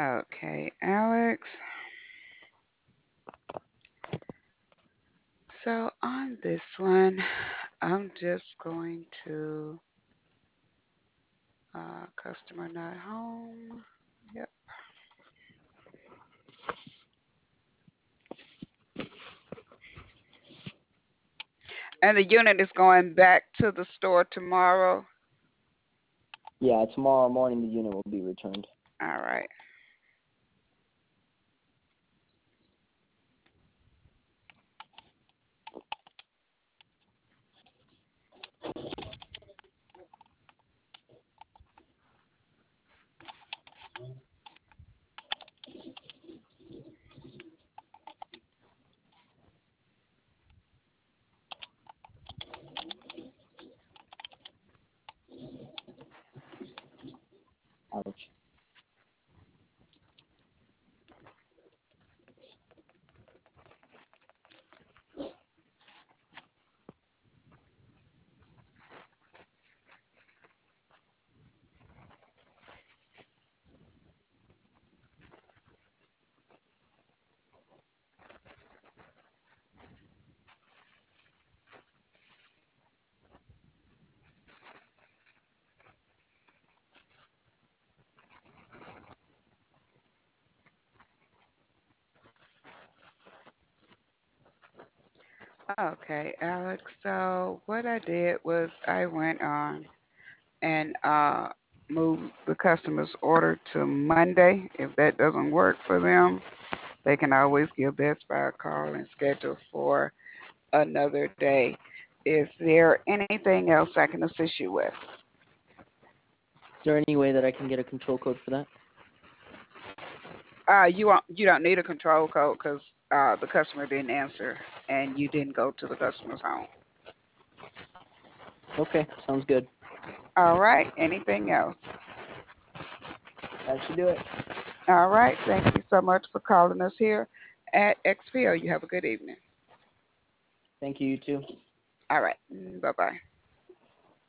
Okay, Alex. So on this one, I'm just going to customer not home. Yep. And the unit is going back to the store tomorrow. Yeah, tomorrow morning the unit will be returned. All right. Ouch. Okay, Alex. So what I did was I went on and moved the customer's order to Monday. If that doesn't work for them, they can always give Best Buy a call and schedule for another day. Is there anything else I can assist you with? Is there any way that I can get a control code for that? You don't need a control code because the customer didn't answer and you didn't go to the customer's home. Okay, sounds good. All right. Anything else? That should do it. All right. Thank you so much for calling us here at XPO. You have a good evening. Thank you, you too. All right. Bye bye.